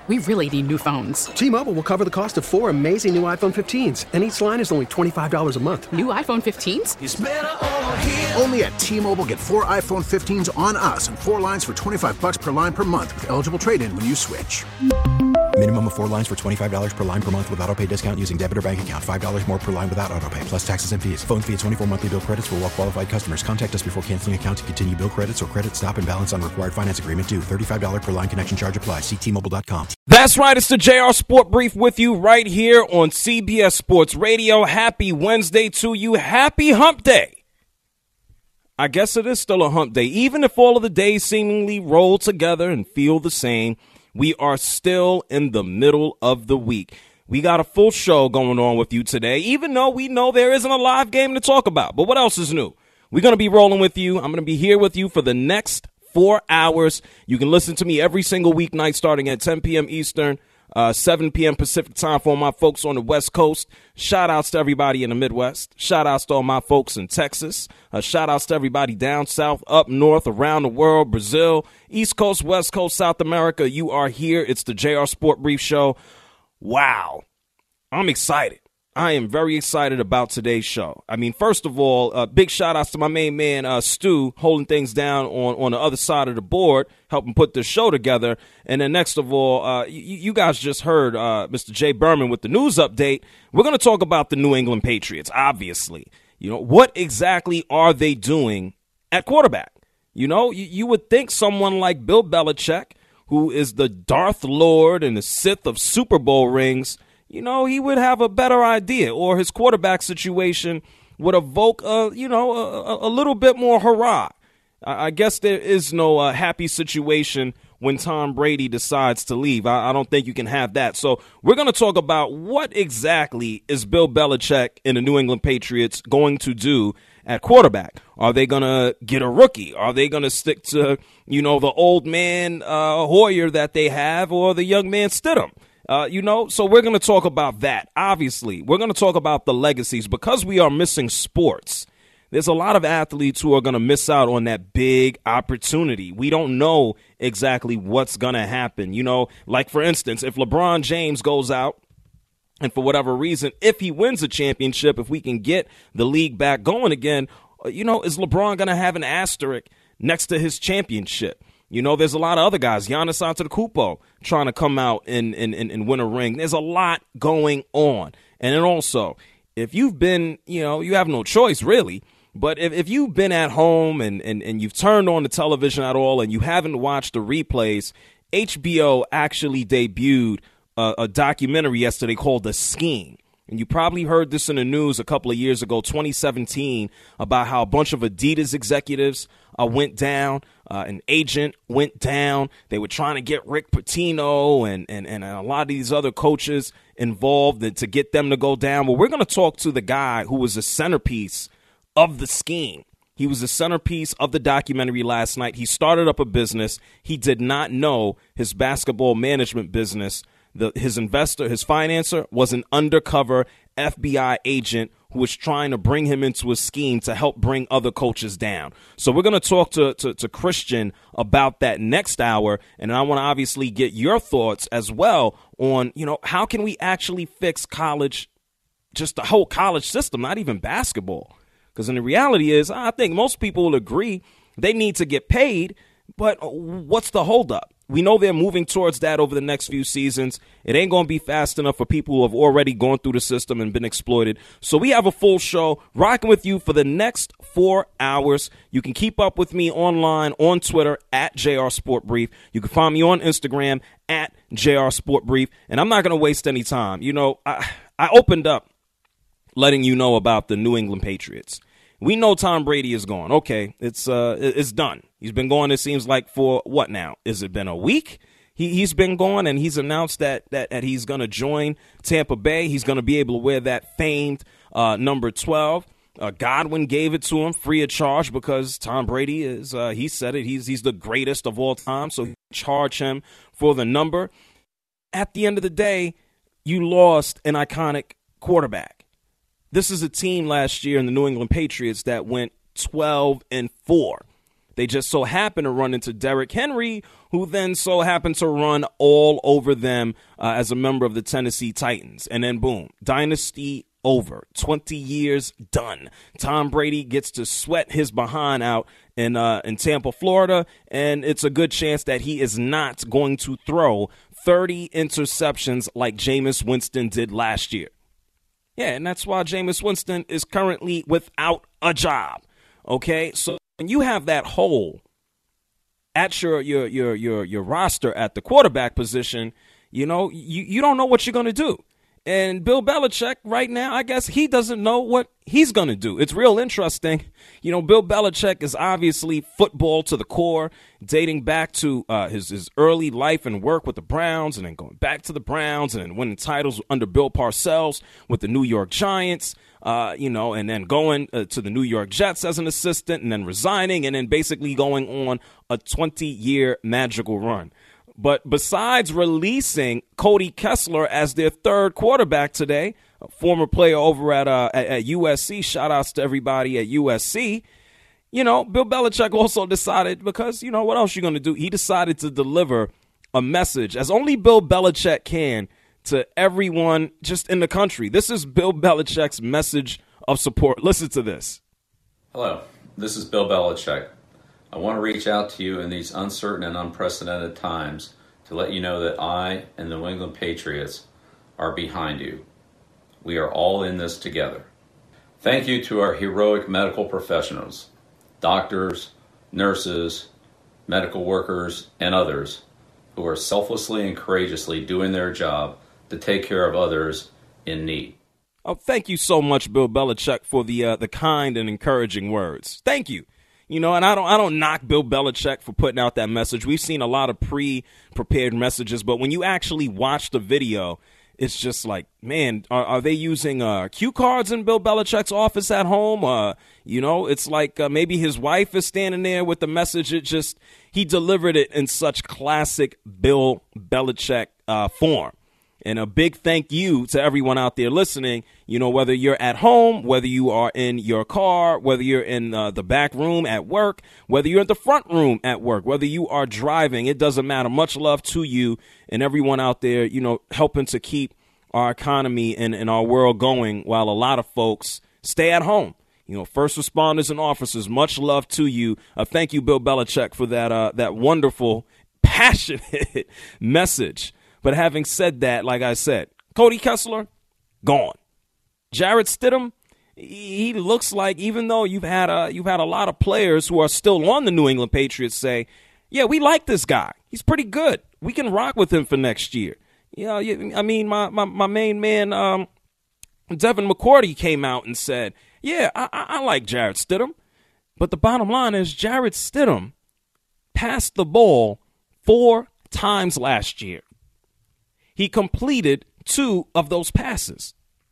We really need new phones. T-Mobile will cover the cost of 4 amazing new iPhone 15s, and each line is only $25 a month. New iPhone 15s? It's better over here. Only at T-Mobile, get 4 iPhone 15s on us and 4 lines for $25 per line per month with eligible trade-in when you switch. Minimum of 4 lines for $25 per line per month with autopay discount using debit or bank account. $5 more per line without autopay, plus taxes and fees. Phone fee at 24 monthly bill credits for well-qualified customers. Contact us before canceling account to continue bill credits or credit stop and balance on required finance agreement due. $35 per line connection charge applies. See T-Mobile.com. That's right. It's the JR Sport Brief with you right here on CBS Sports Radio. Happy Wednesday to you. Happy Hump Day. I guess it is still a hump day. Even if all of the days seemingly roll together and feel the same, we are still in the middle of the week. We got a full show going on with you today, even though we know there isn't a live game to talk about. But what else is new? We're going to be rolling with you. I'm going to be here with you for the next 4 hours. You can listen to me every single weeknight starting at 10 p.m. Eastern, 7 p.m. Pacific time for all my folks on the West Coast. Shout outs to everybody in the Midwest. Shout outs to all my folks in Texas. Shout outs to everybody down south, up north, around the world, Brazil, East Coast, West Coast, South America. You are here. It's the JR Sport Brief Show. Wow. I'm excited. I am very excited about today's show. I mean, first of all, big shout outs to my main man, Stu, holding things down on the other side of the board, helping put this show together. And then next of all, you guys just heard Mr. Jay Berman with the news update. We're going to talk about the New England Patriots, obviously. You know, what exactly are they doing at quarterback? You know, you would think someone like Bill Belichick, who is the Darth Lord and the Sith of Super Bowl rings, you know, he would have a better idea, or his quarterback situation would evoke, a little bit more hurrah. I guess there is no happy situation when Tom Brady decides to leave. I don't think you can have that. So we're going to talk about what exactly is Bill Belichick and the New England Patriots going to do at quarterback. Are they going to get a rookie? Are they going to stick to, the old man Hoyer that they have, or the young man Stidham? So we're going to talk about that. Obviously, we're going to talk about the legacies because we are missing sports. There's a lot of athletes who are going to miss out on that big opportunity. We don't know exactly what's going to happen. Like, for instance, if LeBron James goes out and for whatever reason, if he wins a championship, if we can get the league back going again, is LeBron going to have an asterisk next to his championship? There's a lot of other guys, Giannis Antetokounmpo, trying to come out and win a ring. There's a lot going on. And then also, if you've been, you have no choice, really. But if you've been at home and you've turned on the television at all and you haven't watched the replays, HBO actually debuted a documentary yesterday called The Scheme. And you probably heard this in the news a couple of years ago, 2017, about how a bunch of Adidas executives went down. An agent went down. They were trying to get Rick Pitino and a lot of these other coaches involved to get them to go down. Well, we're going to talk to the guy who was the centerpiece of the scheme. He was the centerpiece of the documentary last night. He started up a business. He did not know his basketball management business. His investor, his financer, was an undercover FBI agent who was trying to bring him into a scheme to help bring other coaches down. So we're going to talk to Christian about that next hour, and I want to obviously get your thoughts as well on, how can we actually fix college, just the whole college system, not even basketball? Because the reality is, I think most people will agree they need to get paid, but what's the holdup? We know they're moving towards that over the next few seasons. It ain't going to be fast enough for people who have already gone through the system and been exploited. So we have a full show rocking with you for the next 4 hours. You can keep up with me online on Twitter at JR Sport Brief. You can find me on Instagram at JR Sport Brief. And I'm not going to waste any time. I opened up letting you know about the New England Patriots. We know Tom Brady is gone. Okay, it's done. He's been gone, it seems like, for what now? Has it been a week? He's been gone, and he's announced that he's going to join Tampa Bay. He's going to be able to wear that famed number 12. Godwin gave it to him free of charge because Tom Brady is, he said it, he's the greatest of all time, so he charged him for the number. At the end of the day, you lost an iconic quarterback. This is a team last year in the New England Patriots that went 12-4. They just so happen to run into Derrick Henry, who then so happened to run all over them as a member of the Tennessee Titans. And then boom, dynasty over. 20 years done. Tom Brady gets to sweat his behind out in Tampa, Florida, and it's a good chance that he is not going to throw 30 interceptions like Jameis Winston did last year. Yeah, and that's why Jameis Winston is currently without a job. Okay, so when you have that hole at your roster at the quarterback position, you know, you don't know what you're going to do. And Bill Belichick right now, I guess he doesn't know what he's going to do. It's real interesting. You know, Bill Belichick is obviously football to the core, dating back to his early life and work with the Browns, and then going back to the Browns and then winning titles under Bill Parcells with the New York Giants, and then going to the New York Jets as an assistant and then resigning and then basically going on a 20-year magical run. But besides releasing Cody Kessler as their third quarterback today, a former player over at USC, shout outs to everybody at USC, you know, Bill Belichick also decided, because, you know, what else you going to do? He decided to deliver a message, as only Bill Belichick can, to everyone just in the country. This is Bill Belichick's message of support. Listen to this. Hello, this is Bill Belichick. I want to reach out to you in these uncertain and unprecedented times to let you know that I and the New England Patriots are behind you. We are all in this together. Thank you to our heroic medical professionals, doctors, nurses, medical workers, and others who are selflessly and courageously doing their job to take care of others in need. Oh, thank you so much, Bill Belichick, for the kind and encouraging words. Thank you. You know, and I don't knock Bill Belichick for putting out that message. We've seen a lot of pre-prepared messages, but when you actually watch the video, it's just like, man, are they using cue cards in Bill Belichick's office at home? You know, it's like maybe his wife is standing there with the message. He delivered it in such classic Bill Belichick form. And a big thank you to everyone out there listening, you know, whether you're at home, whether you are in your car, whether you're in the back room at work, whether you're in the front room at work, whether you are driving, it doesn't matter. Much love to you and everyone out there, you know, helping to keep our economy and our world going while a lot of folks stay at home. You know, first responders and officers, much love to you. Thank you, Bill Belichick, for that wonderful, passionate message. But having said that, like I said, Cody Kessler, gone. Jarrett Stidham, he looks like, even though you've had a lot of players who are still on the New England Patriots say, yeah, we like this guy. He's pretty good. We can rock with him for next year. You know, I mean, my main man, Devin McCourty, came out and said, yeah, I like Jarrett Stidham. But the bottom line is Jarrett Stidham passed the ball 4 times last year. He completed 2 of those passes.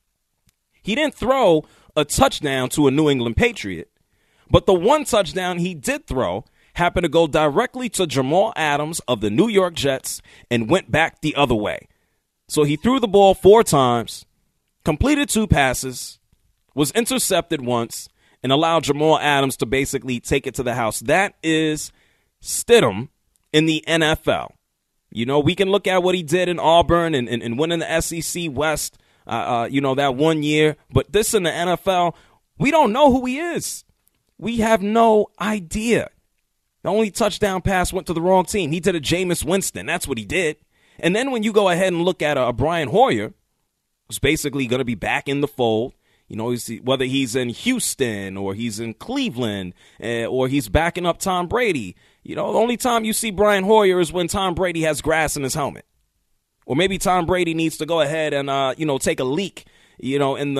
He didn't throw a touchdown to a New England Patriot, but the one touchdown he did throw happened to go directly to Jamal Adams of the New York Jets and went back the other way. So he threw the ball 4 times, completed 2 passes, was intercepted once, and allowed Jamal Adams to basically take it to the house. That is Stidham in the NFL. You know, we can look at what he did in Auburn and winning the SEC West, that one year. But this in the NFL, we don't know who he is. We have no idea. The only touchdown pass went to the wrong team. He did a Jameis Winston. That's what he did. And then when you go ahead and look at a Brian Hoyer, who's basically going to be back in the fold, you know, whether he's in Houston or he's in Cleveland or he's backing up Tom Brady. You know, the only time you see Brian Hoyer is when Tom Brady has grass in his helmet. Or maybe Tom Brady needs to go ahead and, take a leak, you know, in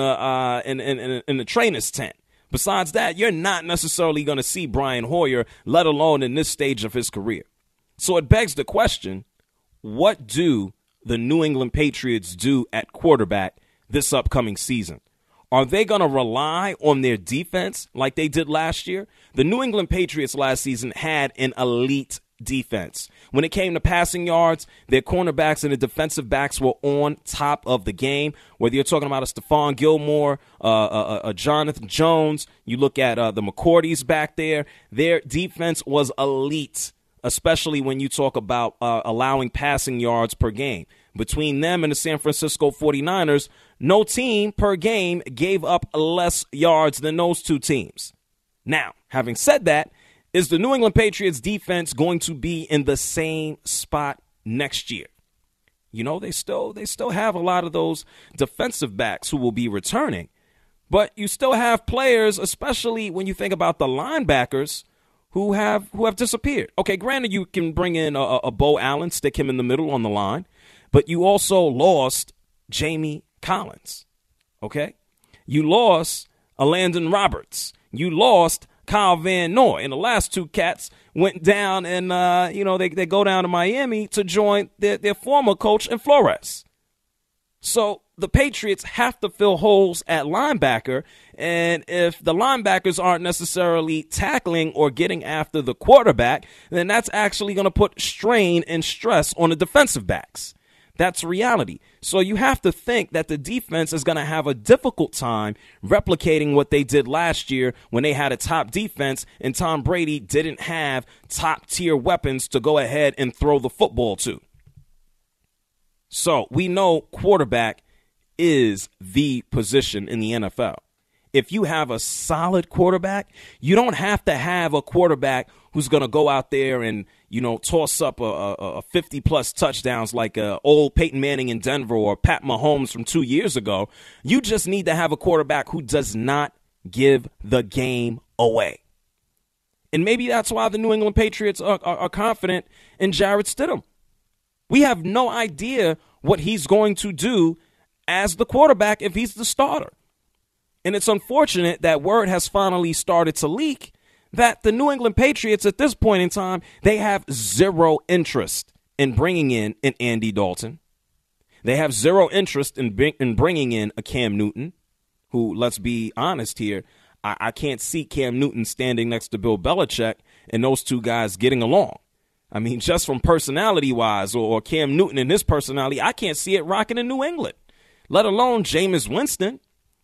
the trainer's tent. Besides that, you're not necessarily going to see Brian Hoyer, let alone in this stage of his career. So it begs the question, what do the New England Patriots do at quarterback this upcoming season? Are they going to rely on their defense like they did last year? The New England Patriots last season had an elite defense. When it came to passing yards, their cornerbacks and the defensive backs were on top of the game. Whether you're talking about a Stephon Gilmore, a Jonathan Jones, you look at the McCourties back there, their defense was elite, especially when you talk about allowing passing yards per game. Between them and the San Francisco 49ers, no team per game gave up less yards than those two teams. Now, having said that, is the New England Patriots defense going to be in the same spot next year? You know, they still have a lot of those defensive backs who will be returning, but you still have players, especially when you think about the linebackers, who have disappeared. Okay, granted, you can bring in a Bo Allen, stick him in the middle on the line, but you also lost Jamie Collins. Okay, you lost a Landon Roberts. You lost Kyle Van Noy, and the last two cats went down and, they go down to Miami to join their former coach in Flores. So the Patriots have to fill holes at linebacker, and if the linebackers aren't necessarily tackling or getting after the quarterback, then that's actually going to put strain and stress on the defensive backs. That's reality. So you have to think that the defense is going to have a difficult time replicating what they did last year when they had a top defense and Tom Brady didn't have top-tier weapons to go ahead and throw the football to. So we know quarterback is the position in the NFL. If you have a solid quarterback, you don't have to have a quarterback who's going to go out there and, toss up a 50-plus touchdowns like old Peyton Manning in Denver or Pat Mahomes from 2 years ago. You just need to have a quarterback who does not give the game away. And maybe that's why the New England Patriots are confident in Jarrett Stidham. We have no idea what he's going to do as the quarterback if he's the starter. And it's unfortunate that word has finally started to leak that the New England Patriots at this point in time, they have zero interest in bringing in an Andy Dalton. They have zero interest in bringing in a Cam Newton, who, let's be honest here, I can't see Cam Newton standing next to Bill Belichick and those two guys getting along. I mean, just from personality-wise or Cam Newton and his personality, I can't see it rocking in New England, let alone Jameis Winston.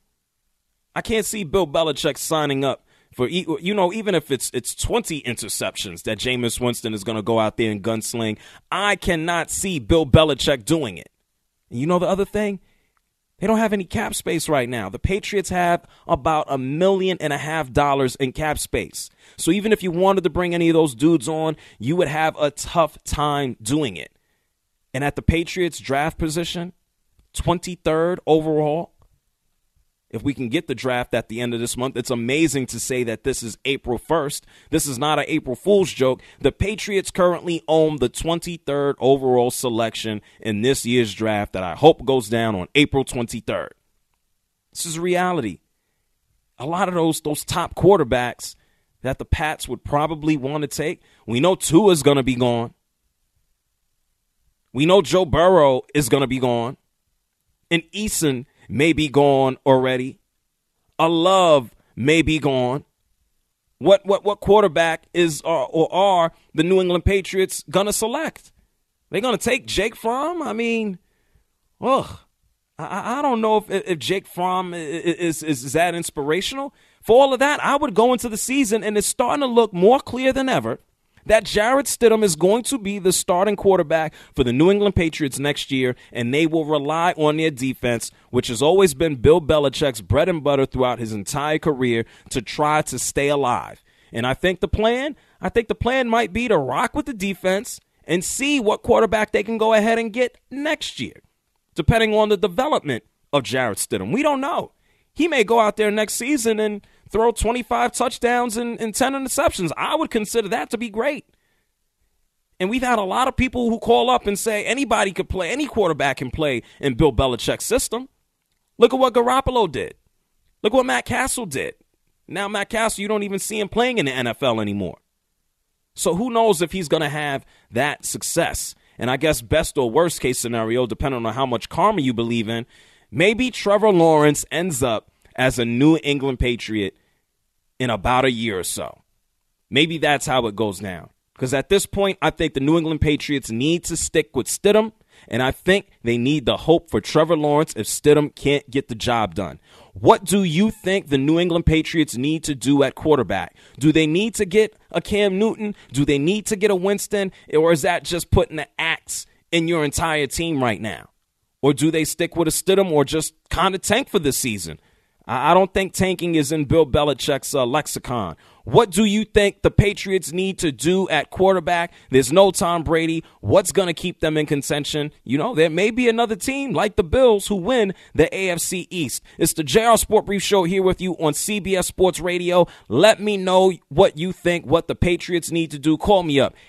I can't see Bill Belichick signing up for, even if it's 20 interceptions that Jameis Winston is going to go out there and gunsling. I cannot see Bill Belichick doing it. And you know the other thing? They don't have any cap space right now. The Patriots have about $1.5 million in cap space. So even if you wanted to bring any of those dudes on, you would have a tough time doing it. And at the Patriots draft position, 23rd overall, if we can get the draft at the end of this month, it's amazing to say that this is April 1st. This is not an April Fool's joke. The Patriots currently own the 23rd overall selection in this year's draft that I hope goes down on April 23rd. This is reality. A lot of those top quarterbacks that the Pats would probably want to take, we know Tua's going to be gone. We know Joe Burrow is going to be gone. And Eason may be gone already. A Love may be gone. What quarterback is or are the New England Patriots going to select? They're going to take Jake Fromm? I mean, I don't know if Jake Fromm is that inspirational. For all of that, I would go into the season, and it's starting to look more clear than ever that Jarrett Stidham is going to be the starting quarterback for the New England Patriots next year, and they will rely on their defense, which has always been Bill Belichick's bread and butter throughout his entire career, to try to stay alive. And I think the plan might be to rock with the defense and see what quarterback they can go ahead and get next year, depending on the development of Jarrett Stidham. We don't know. He may go out there next season and throw 25 touchdowns and 10 interceptions. I would consider that to be great. And we've had a lot of people who call up and say anybody could play, any quarterback can play in Bill Belichick's system. Look at what Garoppolo did. Look what Matt Castle did. Now Matt Castle, you don't even see him playing in the NFL anymore. So who knows if he's going to have that success. And I guess best or worst case scenario, depending on how much karma you believe in, maybe Trevor Lawrence ends up as a New England Patriot in about a year or so. Maybe that's how it goes down. Because at this point, I think the New England Patriots need to stick with Stidham, and I think they need the hope for Trevor Lawrence if Stidham can't get the job done. What do you think the New England Patriots need to do at quarterback? Do they need to get a Cam Newton? Do they need to get a Winston? Or is that just putting the axe in your entire team right now? Or do they stick with a Stidham or just kind of tank for this season? I don't think tanking is in Bill Belichick's lexicon. What do you think the Patriots need to do at quarterback? There's no Tom Brady. What's going to keep them in contention? You know, there may be another team like the Bills who win the AFC East. It's the JR Sport Brief Show here with you on CBS Sports Radio. Let me know what you think, what the Patriots need to do. Call me up,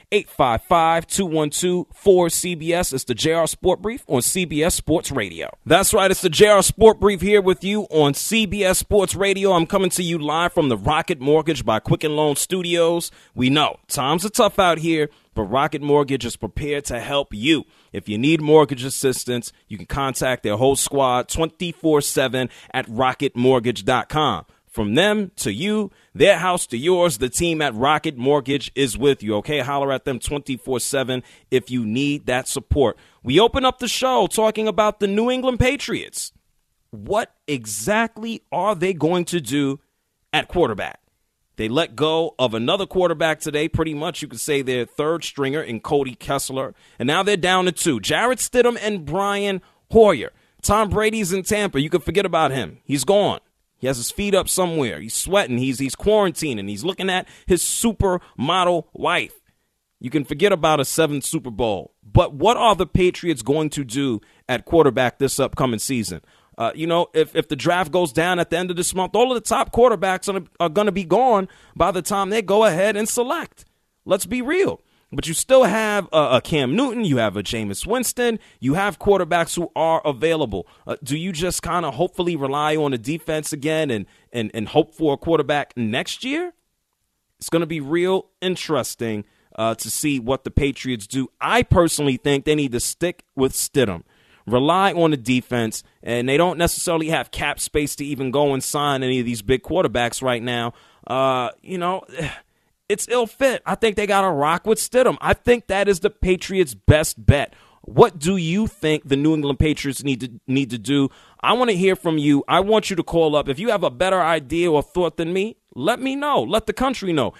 855-212-4CBS. It's the JR Sport Brief on CBS Sports Radio. That's right. It's the JR Sport Brief here with you on CBS Sports Radio. I'm coming to you live from the Rocket Mortgage by Quicken Loan Studios. We know times are tough out here, but Rocket Mortgage is prepared to help you. If you need mortgage assistance, you can contact their whole squad 24/7 at rocketmortgage.com. From them to you, their house to yours, the team at Rocket Mortgage is with you, okay? Holler at them 24/7 if you need that support. We open up the show talking about the New England Patriots. What exactly are they going to do at quarterback? They let go of another quarterback today. Pretty much you could say their third stringer in Cody Kessler. And now they're down to two, Jarrett Stidham and Brian Hoyer. Tom Brady's in Tampa. You can forget about him. He's gone. He has his feet up somewhere. He's sweating. He's quarantining. He's looking at his supermodel wife. You can forget about a 7th Super Bowl. But what are the Patriots going to do at quarterback this upcoming season? If the draft goes down at the end of this month, all of the top quarterbacks are going to be gone by the time they go ahead and select. Let's be real. But you still have a Cam Newton. You have a Jameis Winston. You have quarterbacks who are available. Do you just kind of hopefully rely on the defense again and hope for a quarterback next year? It's going to be real interesting to see what the Patriots do. I personally think they need to stick with Stidham. Rely on the defense, and they don't necessarily have cap space to even go and sign any of these big quarterbacks right now. It's ill fit. I think they got to rock with Stidham. I think that is the Patriots' best bet. What do you think the New England Patriots need to do? I want to hear from you. I want you to call up. If you have a better idea or thought than me, let me know. Let the country know.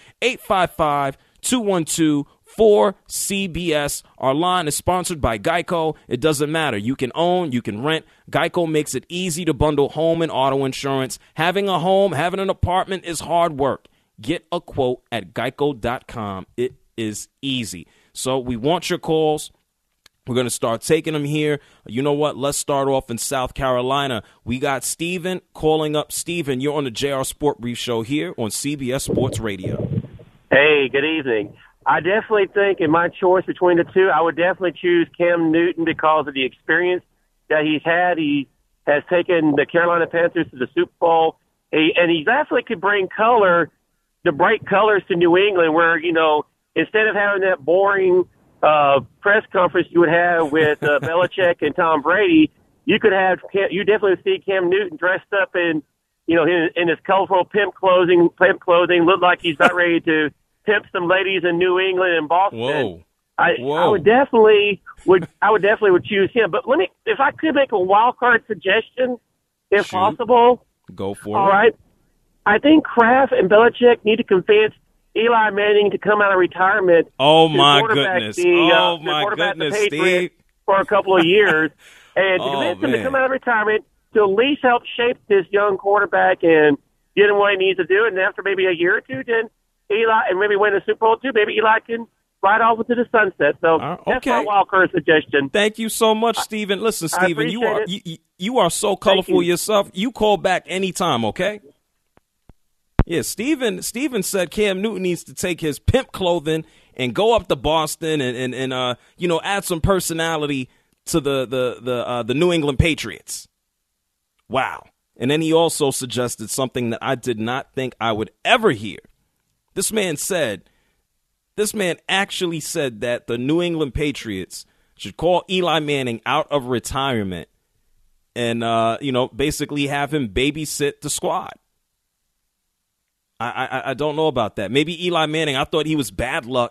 855-212-4CBS. Our line is sponsored by Geico. It doesn't matter. You can own, you can rent. Geico makes it easy to bundle home and auto insurance. Having a home, having an apartment is hard work. Get a quote at geico.com. It is easy. So we want your calls. We're going to start taking them here. You know what? Let's start off in South Carolina. We got Steven calling up. Steven, you're on the JR Sport Brief Show here on CBS Sports Radio. Hey, good evening. I definitely think in my choice between the two, I would definitely choose Cam Newton because of the experience that he's had. He has taken the Carolina Panthers to the Super Bowl, and he definitely could bring color, the bright colors to New England where, instead of having that boring press conference you would have with Belichick and Tom Brady, you definitely see Cam Newton dressed up in his colorful pimp clothing, look like he's about ready to pimp some ladies in New England and Boston. Whoa. I would definitely choose him. But if I could make a wild card suggestion, if possible. Go for it. All right. I think Kraft and Belichick need to convince Eli Manning to come out of retirement. Oh, my goodness. Steve. For a couple of years. And to convince him to come out of retirement to at least help shape this young quarterback and get him what he needs to do. And after maybe a year or two, then Eli, and maybe win a Super Bowl too, maybe Eli can ride off into the sunset. So that's my wild card suggestion. Thank you so much, Steven. Listen, Steven, you are so colorful yourself. You call back anytime, okay? Yeah, Steven said Cam Newton needs to take his pimp clothing and go up to Boston and add some personality to the New England Patriots. Wow. And then he also suggested something that I did not think I would ever hear. This man actually said that the New England Patriots should call Eli Manning out of retirement and, basically have him babysit the squad. I don't know about that. Maybe Eli Manning, I thought he was bad luck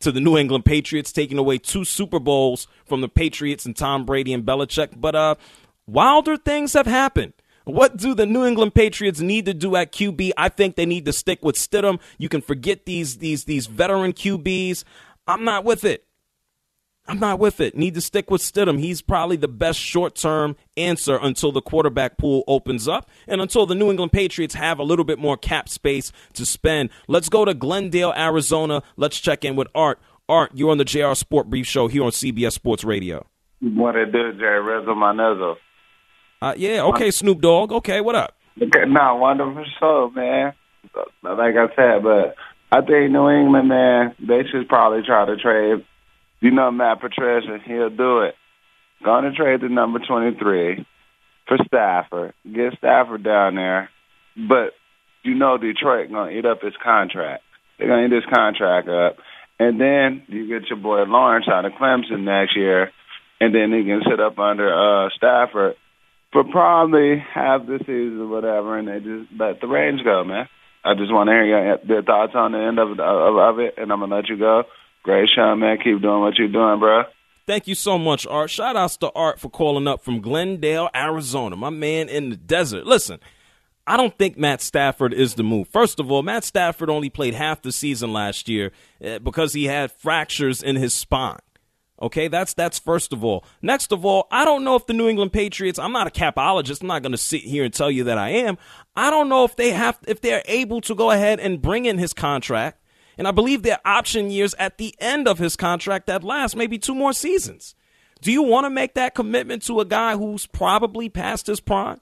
to the New England Patriots, taking away 2 Super Bowls from the Patriots and Tom Brady and Belichick. But wilder things have happened. What do the New England Patriots need to do at QB? I think they need to stick with Stidham. You can forget these veteran QBs. I'm not with it. Need to stick with Stidham. He's probably the best short-term answer until the quarterback pool opens up and until the New England Patriots have a little bit more cap space to spend. Let's go to Glendale, Arizona. Let's check in with Art. Art, you're on the JR Sport Brief Show here on CBS Sports Radio. What it do, Jerry? Rizzo my nuzzle. Yeah, okay, Snoop Dogg. Okay, what up? Okay, no, wonderful show, man. Like I said, but I think New England, man, they should probably try to trade. You know Matt Patricia, he'll do it. Going to trade the number 23 for Stafford. Get Stafford down there. But you know Detroit going to eat up his contract. They're going to eat his contract up. And then you get your boy Lawrence out of Clemson next year, and then he can sit up under Stafford for probably half the season or whatever, and they just let the range go, man. I just want to hear your thoughts on the end of it, and I'm going to let you go. Great show, man. Keep doing what you're doing, bro. Thank you so much, Art. Shout-outs to Art for calling up from Glendale, Arizona, my man in the desert. Listen, I don't think Matt Stafford is the move. First of all, Matt Stafford only played half the season last year because he had fractures in his spine. Okay, that's first of all. Next of all, I don't know if the New England Patriots, I'm not a capologist. I'm not going to sit here and tell you that I am. I don't know if they're able to go ahead and bring in his contract. And I believe there are option years at the end of his contract that last maybe 2 more seasons. Do you want to make that commitment to a guy who's probably past his prime?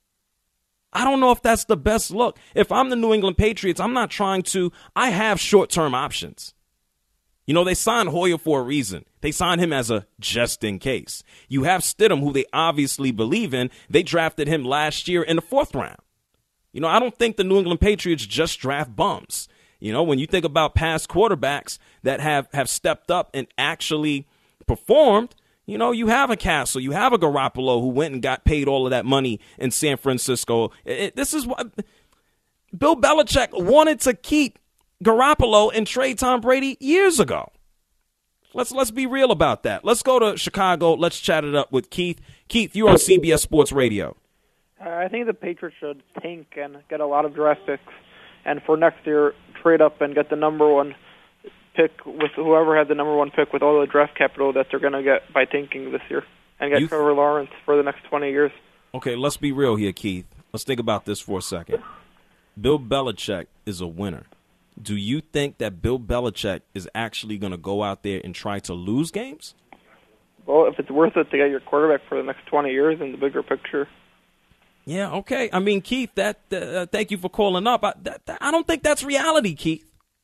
I don't know if that's the best look. If I'm the New England Patriots, I'm not trying to. I have short-term options. You know, they signed Hoyer for a reason. They signed him as a just in case. You have Stidham, who they obviously believe in. They drafted him last year in the 4th round. You know, I don't think the New England Patriots just draft bums. You know, when you think about past quarterbacks that have stepped up and actually performed, you know, you have a Castle, you have a Garoppolo who went and got paid all of that money in San Francisco. This is what Bill Belichick wanted to keep Garoppolo and trade Tom Brady years ago. Let's be real about that. Let's go to Chicago. Let's chat it up with Keith. Keith, you're on CBS Sports Radio. I think the Patriots should tank and get a lot of draft picks, and for next year, trade up and get the number 1 pick with whoever had the number 1 pick with all the draft capital that they're going to get by tanking this year, and get Trevor Lawrence for the next 20 years. Okay, let's be real here, Keith. Let's think about this for a second. Bill Belichick is a winner. Do you think that Bill Belichick is actually going to go out there and try to lose games? Well, if it's worth it to get your quarterback for the next 20 years in the bigger picture. Yeah, okay. I mean, Keith, thank you for calling up. I don't think that's reality, Keith.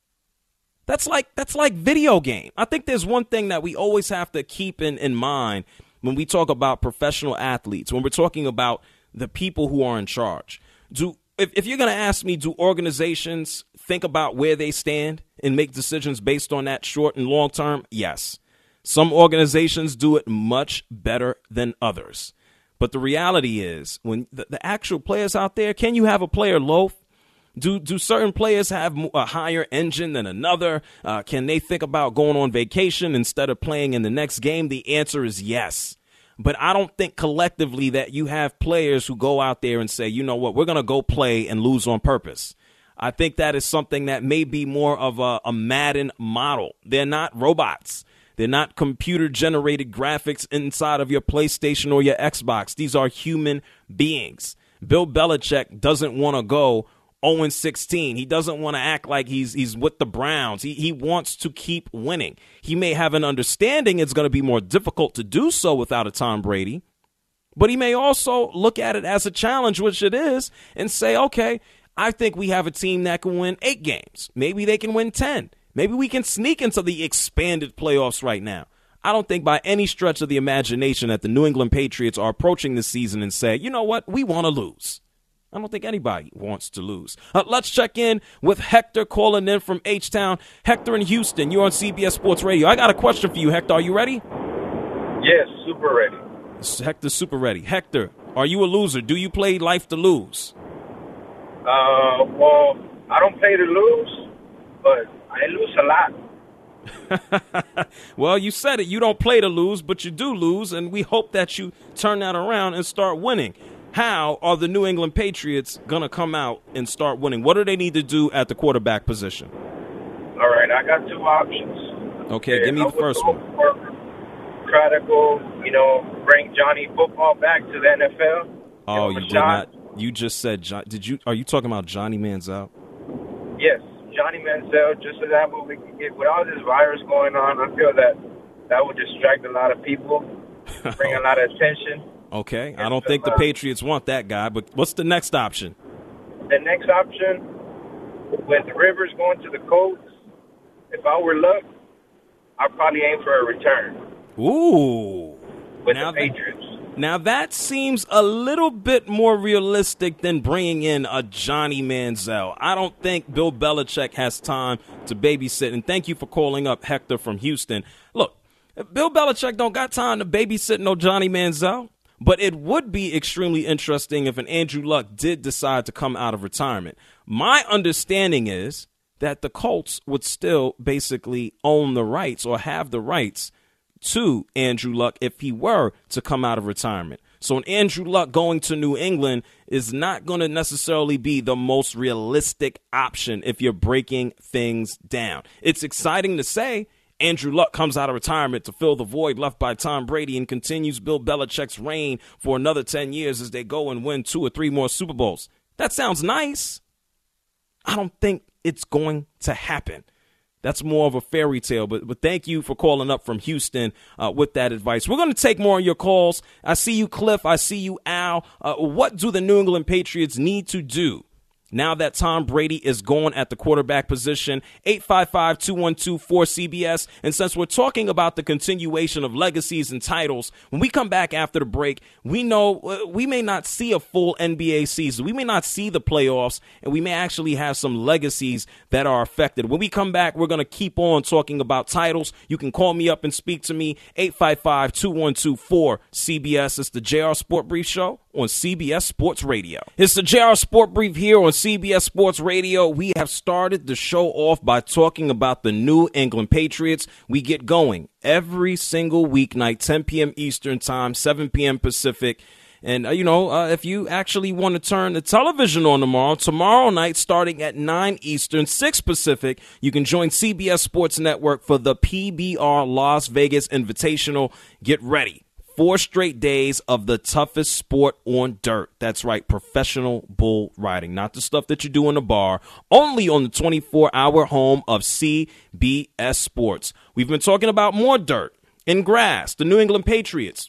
That's like video game. I think there's one thing that we always have to keep in mind when we talk about professional athletes, when we're talking about the people who are in charge. If you're going to ask me, do organizations think about where they stand and make decisions based on that short and long term? Yes. Some organizations do it much better than others. But the reality is, when the actual players out there, can you have a player loaf? Do certain players have a higher engine than another? Can they think about going on vacation instead of playing in the next game? The answer is yes. But I don't think collectively that you have players who go out there and say, you know what, we're going to go play and lose on purpose. I think that is something that may be more of a Madden model. They're not robots. They're not computer-generated graphics inside of your PlayStation or your Xbox. These are human beings. Bill Belichick doesn't want to go 0-16. He doesn't want to act like he's with the Browns. He wants to keep winning. He may have an understanding it's going to be more difficult to do so without a Tom Brady, but he may also look at it as a challenge, which it is, and say, okay, I think we have a team that can win 8 games. Maybe they can win 10. Maybe we can sneak into the expanded playoffs right now. I don't think by any stretch of the imagination that the New England Patriots are approaching this season and say, you know what, we want to lose. I don't think anybody wants to lose. Let's check in with Hector calling in from H-Town. Hector in Houston, you're on CBS Sports Radio. I got a question for you, Hector. Are you ready? Yes, super ready. Hector's super ready. Hector, are you a loser? Do you play life to lose? Well, I don't play to lose, but I lose a lot. Well, you said it. You don't play to lose, but you do lose, and we hope that you turn that around and start winning. How are the New England Patriots going to come out and start winning? What do they need to do at the quarterback position? All right, I got two options. Okay, give me the first one. Try to go, bring Johnny Football back to the NFL. Oh, you did not. You just said John. Are you talking about Johnny Manziel? Yes, Johnny Manziel. Just so that way we can get, with all this virus going on, I feel that would distract a lot of people, bring a lot of attention. Okay, I don't think the Patriots want that guy, but what's the next option? The next option, with Rivers going to the Colts, if I were Luck, I'd probably aim for a return. Ooh. With the Patriots. Now, that seems a little bit more realistic than bringing in a Johnny Manziel. I don't think Bill Belichick has time to babysit. And thank you for calling up, Hector from Houston. Look, Bill Belichick don't got time to babysit no Johnny Manziel. But it would be extremely interesting if an Andrew Luck did decide to come out of retirement. My understanding is that the Colts would still basically own the rights or have the rights to Andrew Luck if he were to come out of retirement. So an Andrew Luck going to New England is not going to necessarily be the most realistic option if you're breaking things down. It's exciting to say Andrew Luck comes out of retirement to fill the void left by Tom Brady and continues Bill Belichick's reign for another 10 years as they go and win 2 or 3 more Super Bowls. That sounds nice. I don't think it's going to happen. That's more of a fairy tale, but thank you for calling up from Houston with that advice. We're going to take more of your calls. I see you, Cliff. I see you, Al. What do the New England Patriots need to do now that Tom Brady is gone at the quarterback position? 855-212-4CBS. And since we're talking about the continuation of legacies and titles, when we come back after the break, we know we may not see a full NBA season. We may not see the playoffs, and we may actually have some legacies that are affected. When we come back, we're going to keep on talking about titles. You can call me up and speak to me, 855-212-4CBS. It's the JR Sport Brief Show on CBS Sports Radio. It's the JR Sport Brief here on CBS Sports Radio. We have started the show off by talking about the New England Patriots. We get going every single weeknight, 10 p.m. Eastern Time, 7 p.m. Pacific. And, if you actually want to turn the television on tomorrow night, starting at 9 Eastern, 6 Pacific, you can join CBS Sports Network for the PBR Las Vegas Invitational. Get ready. 4 straight days of the toughest sport on dirt. That's right, professional bull riding. Not the stuff that you do in a bar. Only on the 24-hour home of CBS Sports. We've been talking about more dirt and grass. The New England Patriots.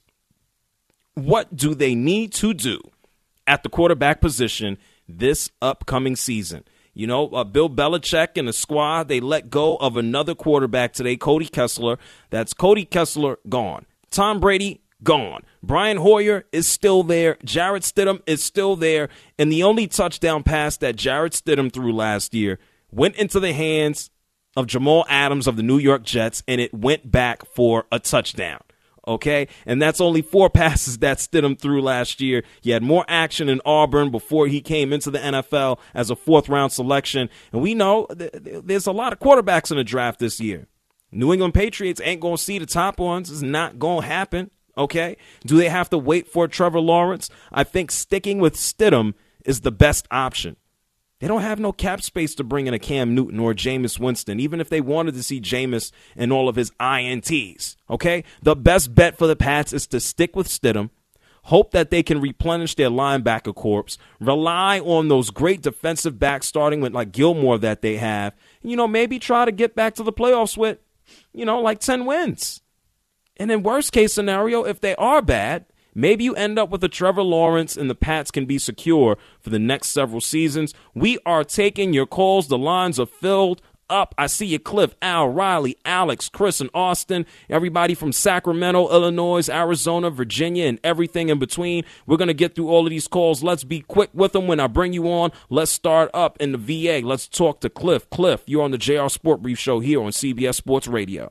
What do they need to do at the quarterback position this upcoming season? Bill Belichick and the squad, they let go of another quarterback today, Cody Kessler. That's Cody Kessler gone. Tom Brady gone. Brian Hoyer is still there. Jarrett Stidham is still there. And the only touchdown pass that Jarrett Stidham threw last year went into the hands of Jamal Adams of the New York Jets, and it went back for a touchdown. Okay? And that's only 4 passes that Stidham threw last year. He had more action in Auburn before he came into the NFL as a 4th-round selection. And we know there's a lot of quarterbacks in the draft this year. New England Patriots ain't going to see the top ones. It's not going to happen. Okay? Do they have to wait for Trevor Lawrence? I think sticking with Stidham is the best option. They don't have no cap space to bring in a Cam Newton or Jameis Winston, even if they wanted to see Jameis and all of his INTs. Okay? The best bet for the Pats is to stick with Stidham, hope that they can replenish their linebacker corps, rely on those great defensive backs starting with like Gilmore that they have, maybe try to get back to the playoffs with, like 10 wins. And in worst case scenario, if they are bad, maybe you end up with a Trevor Lawrence and the Pats can be secure for the next several seasons. We are taking your calls. The lines are filled up. I see you, Cliff, Al, Riley, Alex, Chris, and Austin. Everybody from Sacramento, Illinois, Arizona, Virginia, and everything in between. We're going to get through all of these calls. Let's be quick with them when I bring you on. Let's start up in the VA. Let's talk to Cliff. Cliff, you're on the JR Sport Brief Show here on CBS Sports Radio.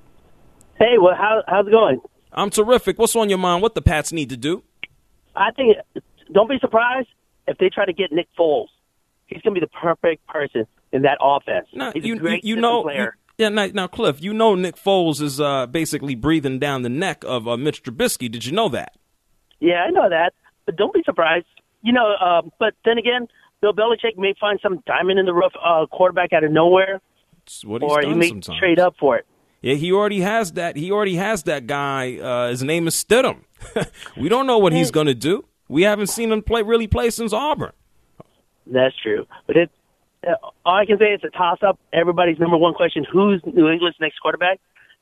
Hey, well, how's it going? I'm terrific. What's on your mind? What the Pats need to do? I think, don't be surprised if they try to get Nick Foles. He's going to be the perfect person in that offense. He's a great player. Yeah, now, Cliff, you know Nick Foles is basically breathing down the neck of Mitch Trubisky. Did you know that? Yeah, I know that, but don't be surprised. But then again, Bill Belichick may find some diamond in the rough quarterback out of nowhere, or he may sometimes trade up for it. Yeah, he already has that. He already has that guy. His name is Stidham. We don't know what he's going to do. We haven't seen him really play since Auburn. That's true. But all I can say is a toss-up. Everybody's number one question, who's New England's next quarterback?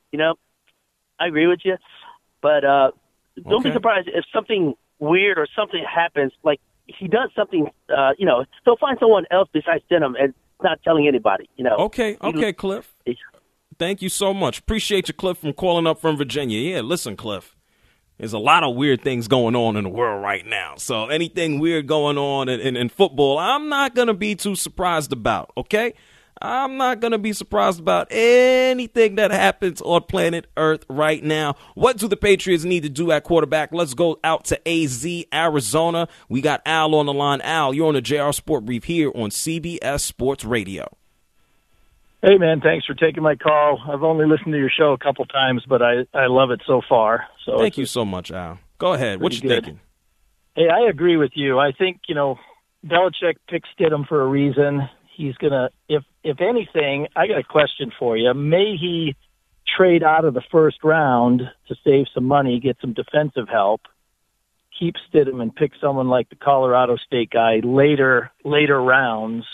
I agree with you. But don't be surprised if something weird or something happens. Like, if he does something, he'll find someone else besides Stidham and not telling anybody, Okay, Cliff. Thank you so much. Appreciate you, Cliff, from calling up from Virginia. Yeah, listen, Cliff, there's a lot of weird things going on in the world right now. So anything weird going on in football, I'm not going to be too surprised about, okay? I'm not going to be surprised about anything that happens on planet Earth right now. What do the Patriots need to do at quarterback? Let's go out to AZ, Arizona. We got Al on the line. Al, you're on the JR Sport Brief here on CBS Sports Radio. Hey, man, thanks for taking my call. I've only listened to your show a couple times, but I love it so far. So thank you so much, Al. Go ahead. What you thinking? Hey, I agree with you. I think, Belichick picked Stidham for a reason. He's going to, if anything, I got a question for you. May he trade out of the first round to save some money, get some defensive help, keep Stidham and pick someone like the Colorado State guy later rounds,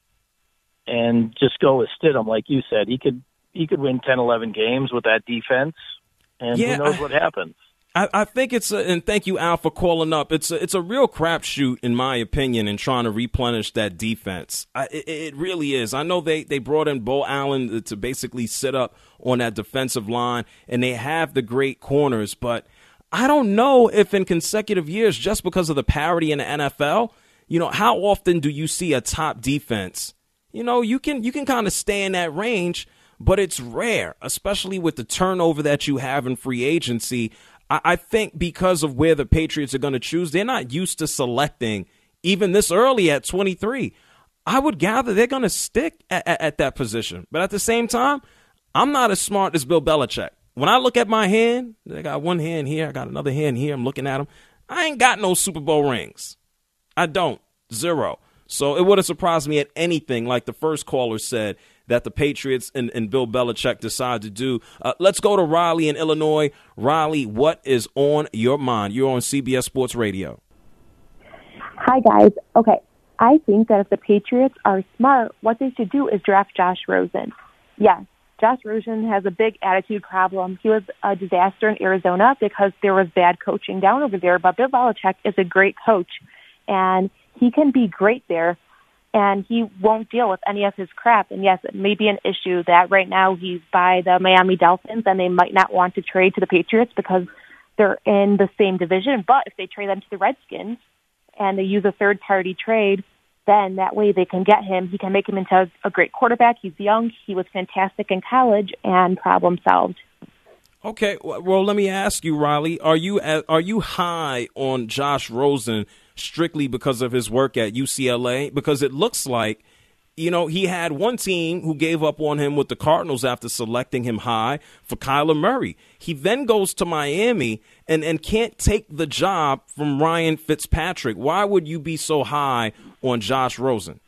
and just go with Stidham, like you said. He could win 10, 11 games with that defense, and who knows what happens. I think and thank you, Al, for calling up. It's a real crapshoot, in my opinion, in trying to replenish that defense. It really is. I know they brought in Bo Allen to basically sit up on that defensive line, and they have the great corners, but I don't know if in consecutive years, just because of the parity in the NFL, how often do you see a top defense? You can kind of stay in that range, but it's rare, especially with the turnover that you have in free agency. I think because of where the Patriots are going to choose, they're not used to selecting even this early at 23. I would gather they're going to stick at that position. But at the same time, I'm not as smart as Bill Belichick. When I look at my hand, I got one hand here, I got another hand here, I'm looking at them. I ain't got no Super Bowl rings. I don't. 0. So it would have surprised me at anything, like the first caller said, that the Patriots and Bill Belichick decide to do. Let's go to Raleigh in Illinois. Raleigh, what is on your mind? You're on CBS Sports Radio. Hi, guys. Okay, I think that if the Patriots are smart, what they should do is draft Josh Rosen. Yes, Josh Rosen has a big attitude problem. He was a disaster in Arizona because there was bad coaching down over there, but Bill Belichick is a great coach, and he can be great there, and he won't deal with any of his crap. And yes, it may be an issue that right now he's by the Miami Dolphins, and they might not want to trade to the Patriots because they're in the same division. But if they trade them to the Redskins and they use a third-party trade, then that way they can get him. He can make him into a great quarterback. He's young. He was fantastic in college, and problem solved. Okay, well, let me ask you, Riley, are you high on Josh Rosen strictly because of his work at UCLA? Because it looks like, he had one team who gave up on him with the Cardinals after selecting him high for Kyler Murray. He then goes to Miami and can't take the job from Ryan Fitzpatrick. Why would you be so high on Josh Rosen?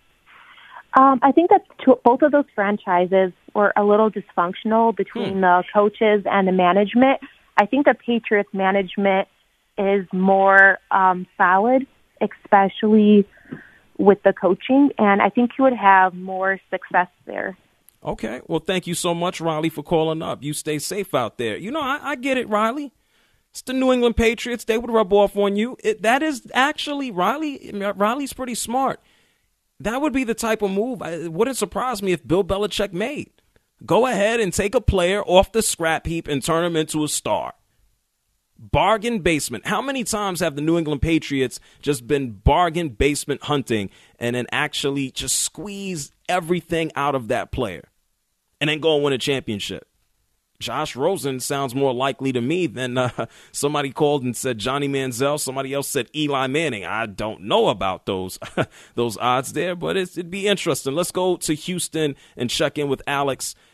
I think that both of those franchises were a little dysfunctional between the coaches and the management. I think the Patriots management is more solid, especially with the coaching, and I think he would have more success there. Okay. Well, thank you so much, Riley, for calling up. You stay safe out there. I get it, Riley. It's the New England Patriots. They would rub off on you. That is actually, Riley's pretty smart. That would be the type of move. It wouldn't surprise me if Bill Belichick made. Go ahead and take a player off the scrap heap and turn him into a star. Bargain basement. How many times have the New England Patriots just been bargain basement hunting and then actually just squeeze everything out of that player and then go and win a championship? Josh Rosen sounds more likely to me than somebody called and said Johnny Manziel. Somebody else said Eli Manning. I don't know about those odds there, but it'd be interesting. Let's go to Houston and check in with Alex.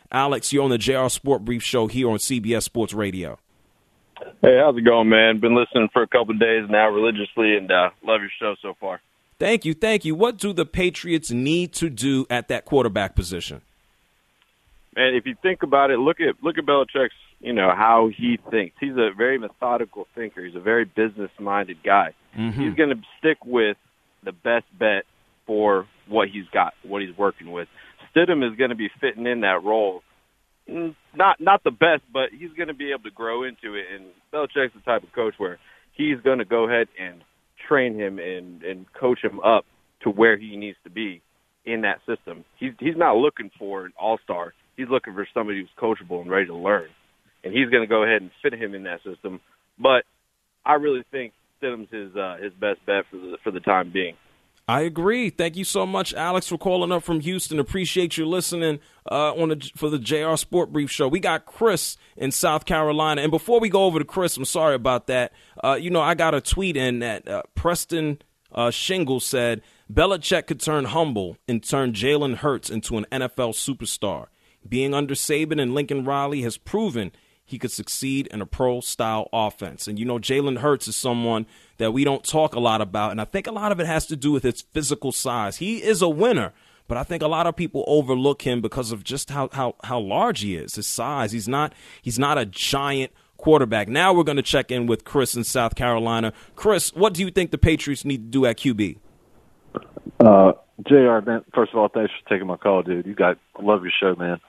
Alex, you're on the JR Sport Brief Show here on CBS Sports Radio. Hey, how's it going, man? Been listening for a couple of days now religiously, and love your show so far. Thank you. What do the Patriots need to do at that quarterback position? Man, if you think about it, look at Belichick's, how he thinks. He's a very methodical thinker. He's a very business-minded guy. Mm-hmm. He's going to stick with the best bet for what he's got, what he's working with. Stidham is going to be fitting in that role. Not the best, but he's going to be able to grow into it. And Belichick's the type of coach where he's going to go ahead and train him and coach him up to where he needs to be in that system. He's not looking for an all-star. He's looking for somebody who's coachable and ready to learn. And he's going to go ahead and fit him in that system. But I really think Stidham's his best bet for the time being. I agree. Thank you so much, Alex, for calling up from Houston. Appreciate you listening for the JR Sport Brief Show. We got Chris in South Carolina. And before we go over to Chris, I'm sorry about that. I got a tweet in that Preston Shingle said, Belichick could turn humble and turn Jalen Hurts into an NFL superstar. Being under Saban and Lincoln Riley has proven he could succeed in a pro-style offense. And, Jalen Hurts is someone that we don't talk a lot about, and I think a lot of it has to do with his physical size. He is a winner, but I think a lot of people overlook him because of just how large he is, his size. He's not a giant quarterback. Now we're going to check in with Chris in South Carolina. Chris, what do you think the Patriots need to do at QB? JR, man, first of all, thanks for taking my call, dude. I love your show, man.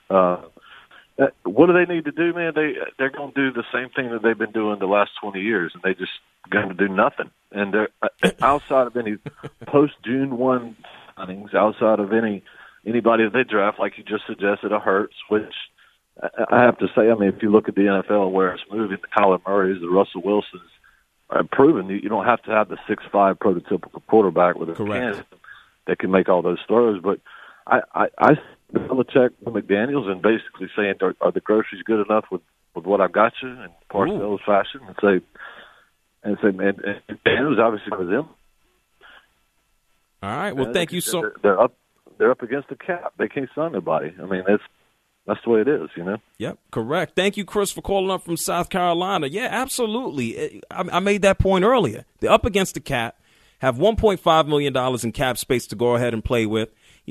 What do they need to do, man? They're going to do the same thing that they've been doing the last 20 years, and they just going to do nothing. And they're outside of any post-June 1 signings, outside of anybody that they draft, like you just suggested, a Hurts, which I have to say, if you look at the NFL where it's moving, the Kyler Murrays, the Russell Wilsons are proven you don't have to have the 6'5" prototypical quarterback with a cannon that can make all those throws. But I Belichick and McDaniels and basically saying, are the groceries good enough with what I've got you? And Parcells fashion and say, man, McDaniels obviously was them. All right. Well, thank you so. They're up against the cap. They can't sign nobody. That's the way it is, Yep, correct. Thank you, Chris, for calling up from South Carolina. Yeah, absolutely. I made that point earlier. They're up against the cap, have $1.5 million in cap space to go ahead and play with.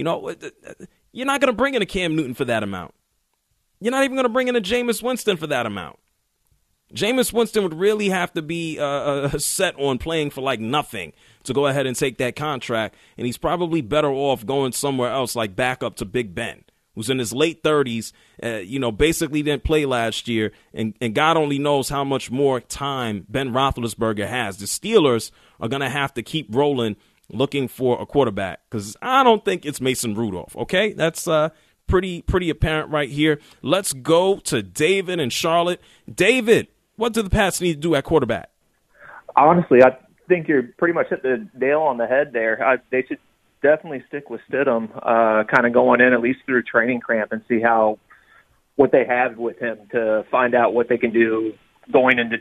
You're not going to bring in a Cam Newton for that amount. You're not even going to bring in a Jameis Winston for that amount. Jameis Winston would really have to be set on playing for like nothing to go ahead and take that contract, and he's probably better off going somewhere else like backup to Big Ben, who's in his late 30s, basically didn't play last year, and God only knows how much more time Ben Roethlisberger has. The Steelers are going to have to keep rolling looking for a quarterback because I don't think it's Mason Rudolph, okay? That's pretty apparent right here. Let's go to David in Charlotte. David, what do the Pats need to do at quarterback? Honestly, I think you're pretty much hit the nail on the head there. They should definitely stick with Stidham, kind of going in at least through training camp and see what they have with him to find out what they can do going into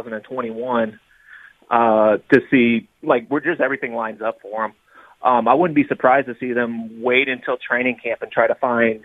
2021 to see, where just everything lines up for him. I wouldn't be surprised to see them wait until training camp and try to find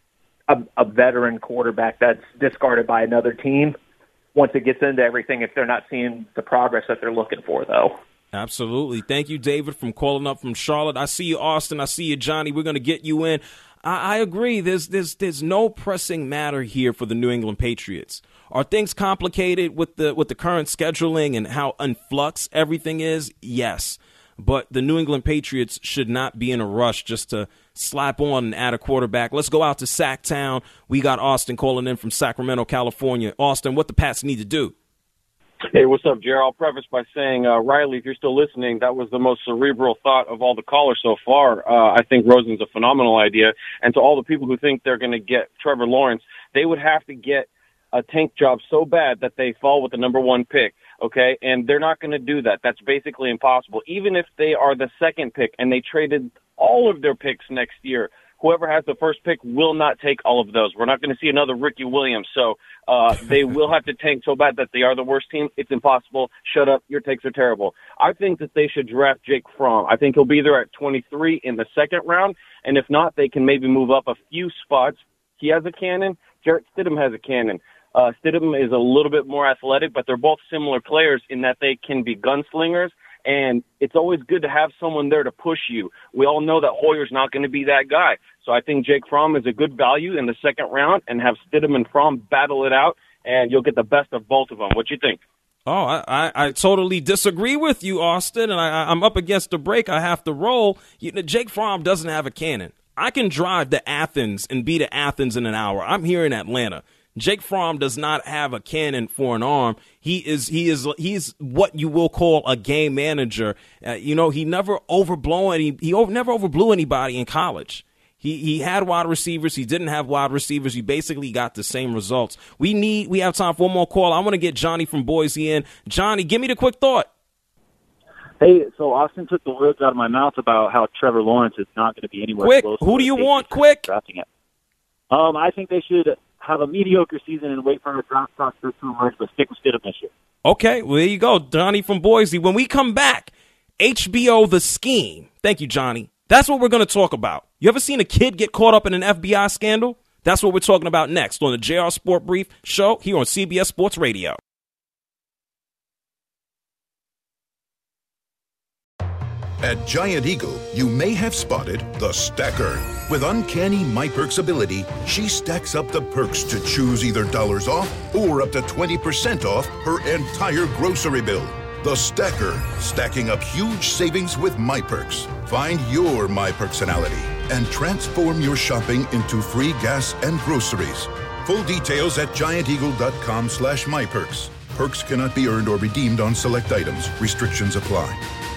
a veteran quarterback that's discarded by another team once it gets into everything if they're not seeing the progress that they're looking for, though. Absolutely. Thank you, David, from calling up from Charlotte. I see you, Austin. I see you, Johnny. We're going to get you in. I agree. There's no pressing matter here for the New England Patriots. Are things complicated with the current scheduling and how in flux everything is? Yes. But the New England Patriots should not be in a rush just to slap on and add a quarterback. Let's go out to Sacktown. We got Austin calling in from Sacramento, California. Austin, what the Pats need to do? Hey, what's up, Jared? I'll preface by saying, Riley, if you're still listening, that was the most cerebral thought of all the callers so far. I think Rosen's a phenomenal idea. And to all the people who think they're going to get Trevor Lawrence, they would have to get a tank job so bad that they fall with the number 1 pick, okay? And they're not going to do that. That's basically impossible. Even if they are the 2nd pick and they traded all of their picks next year, whoever has the 1st pick will not take all of those. We're not going to see another Ricky Williams. So they will have to tank so bad that they are the worst team. It's impossible. Shut up. Your takes are terrible. I think that they should draft Jake Fromm. I think he'll be there at 23 in the 2nd round. And if not, they can maybe move up a few spots. he has a cannon. Jarrett Stidham has a cannon. Stidham is a little bit more athletic, but they're both similar players in that they can be gunslingers, and it's always good to have someone there to push you. We all know that Hoyer's not going to be that guy. So I think Jake Fromm is a good value in the second round, and have Stidham and Fromm battle it out, and you'll get the best of both of them. What you think? Oh, I totally disagree with you, Austin, and I'm up against the break. I have to roll. Jake Fromm doesn't have a cannon. I can drive to Athens and be to Athens in an hour. I'm here in Atlanta. Jake Fromm does not have a cannon for an arm. He's what you will call a game manager. He never never overblew anybody in college. He had wide receivers. He didn't have wide receivers. He basically got the same results. We have time for one more call. I want to get Johnny from Boise in. Johnny, give me the quick thought. Hey, so Austin took the words out of my mouth about how Trevor Lawrence is not going to be anywhere quick. close. Who do you want? Quick. Drafting it. I think they should have a mediocre season and wait for a draft prospect to emerge, but stick with Stidham this year. Okay, well, there you go, Johnny from Boise. When we come back, HBO The Scheme. Thank you, Johnny. That's what we're going to talk about. You ever seen a kid get caught up in an FBI scandal? That's what we're talking about next on the JR Sport Brief show here on CBS Sports Radio. At Giant Eagle, you may have spotted the Stacker. With uncanny MyPerks ability, she stacks up the perks to choose either dollars off or up to 20% off her entire grocery bill. The Stacker, stacking up huge savings with MyPerks. Find your My Personality and transform your shopping into free gas and groceries. Full details at gianteagle.com/MyPerks. Perks cannot be earned or redeemed on select items. Restrictions apply.